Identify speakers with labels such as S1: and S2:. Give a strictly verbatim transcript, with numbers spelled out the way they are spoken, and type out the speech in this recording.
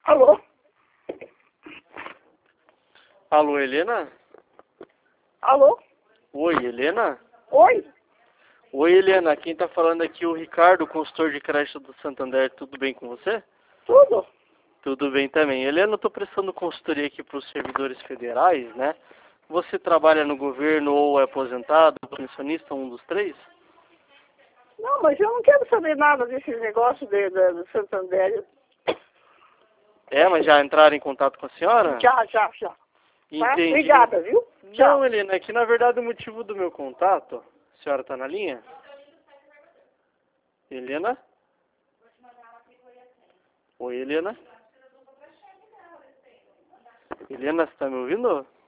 S1: Alô?
S2: Alô, Helena?
S1: Alô?
S2: Oi, Helena?
S1: Oi?
S2: Oi, Helena. Quem tá falando aqui é o Ricardo, consultor de crédito do Santander. Tudo bem com você?
S1: Tudo?
S2: Tudo bem também. Helena, eu tô prestando consultoria aqui para os servidores federais, né? Você trabalha no governo ou é aposentado, pensionista, um dos três?
S1: Não, mas eu não quero saber nada desses negócios de, de, do Santander.
S2: É, mas já entraram em contato com a senhora?
S1: Já, já, já. Tá?
S2: Entendi.
S1: Obrigada, viu?
S2: Não,
S1: Tchau.
S2: Helena, é que na verdade o motivo do meu contato... A senhora tá na linha? Helena? Oi, Helena? Helena, você tá me ouvindo?